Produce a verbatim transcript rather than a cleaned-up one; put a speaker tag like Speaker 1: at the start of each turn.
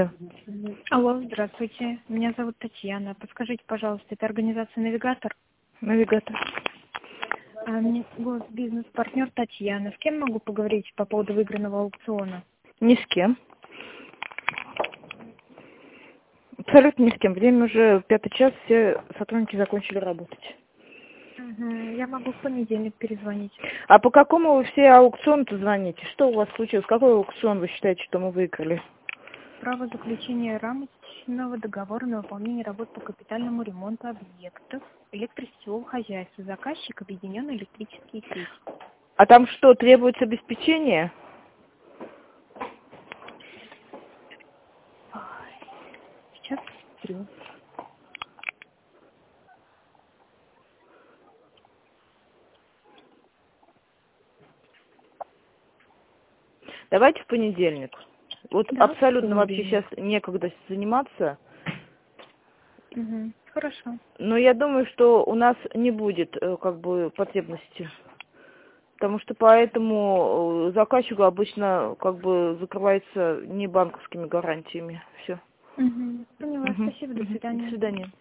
Speaker 1: Алло, здравствуйте. Меня зовут Татьяна. Подскажите, пожалуйста, это организация «Навигатор»?
Speaker 2: Навигатор.
Speaker 1: А, мне госбизнес-партнер Татьяна. С кем могу поговорить по поводу выигранного аукциона?
Speaker 2: Ни с кем. Абсолютно ни с кем. Время уже пятый час, все сотрудники закончили работать.
Speaker 1: Угу. Я могу в понедельник перезвонить.
Speaker 2: А по какому вы все аукциону-то звоните? Что у вас случилось? Какой аукцион вы считаете, что мы выиграли?
Speaker 1: Право заключения рамочного договора на выполнение работ по капитальному ремонту объектов электросетевого хозяйства. Заказчик — Объединенные электрические сети.
Speaker 2: А там что, требуется обеспечение?
Speaker 1: Сейчас смотрю.
Speaker 2: Давайте в понедельник. Вот
Speaker 1: Да,
Speaker 2: абсолютно
Speaker 1: в
Speaker 2: вообще сейчас
Speaker 1: понедельник.
Speaker 2: некогда заниматься.
Speaker 1: Угу. Хорошо.
Speaker 2: Но я думаю, что у нас не будет э, как бы потребности. Потому что по этому э, заказчику обычно как бы закрывается не банковскими гарантиями. Все.
Speaker 1: Угу. Поняла.
Speaker 2: Угу.
Speaker 1: Спасибо. До
Speaker 2: Угу. До
Speaker 1: свидания.
Speaker 2: свидания.